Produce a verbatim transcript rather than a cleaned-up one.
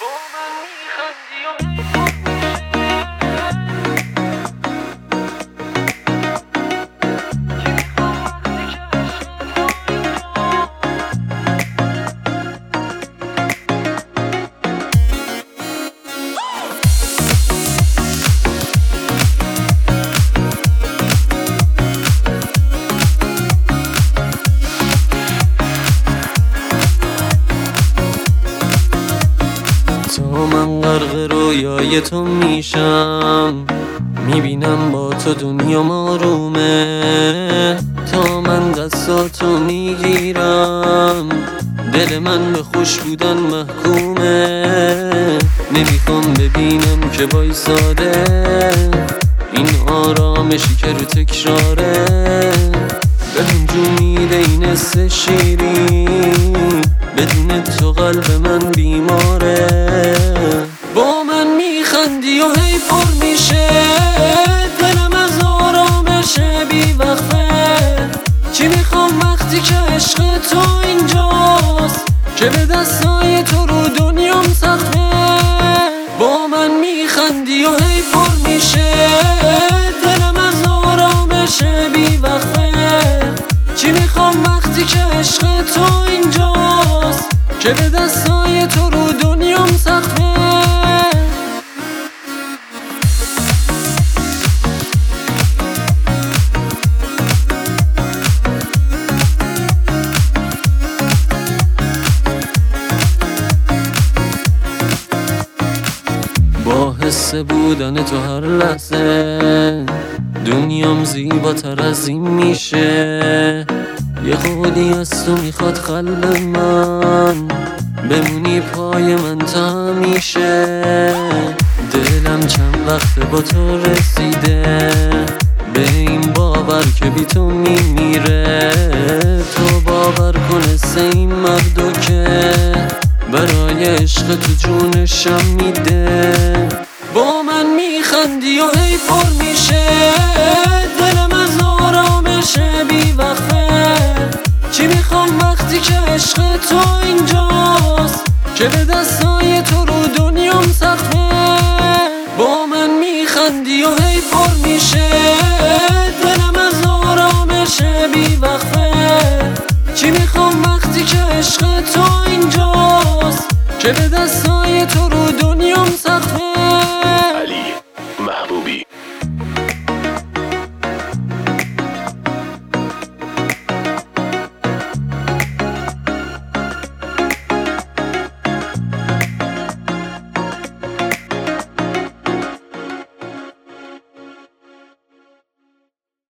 تا من غرق رویای تو میشم، میبینم با تو دنیا آرومه. تا من دستاتو میگیرم، دل من به خوش بودن محکومه. نمیخوام ببینم که وایساده این آرامشی که رو تکراره. بهم جون میده این حس شیرین، بدون تو قلب من بیماره. با من میخندی و هی پر میشه دلم از آرامش بی وقفه. چی میخوام وقتی که عشق تو اینجاست، که به دستای تو رو دنیام سخته. با من میخندی و هی پر میشه دلم از آرامش بی وقفه. چی میخوام وقتی که عشق تو اینجاست، که به دستای تو رو دنیام سخته. با حس بودن تو هر لحظه دنیام زیباتر از این میشه. یه خودی از تو میخواد قلب من، بمونی پای من تا همیشه. دلم چند وقت با تو رسیده به این باور که بی تو میمیره. تو باور کن حس این مردو که برای عشق تو جونشم میده. با من میخندی و هی پر میشه دلم از آرامش بی وقفه. چی میخوام وقتی که عشق تو اینجاست، که به دستای تو رو دنیام سخته. با من میخندی و هی پر میشه دلم از آرامش بی وقفه. چی میخوام وقتی که عشق تو اینجاست، که به دستای تو رو دنیام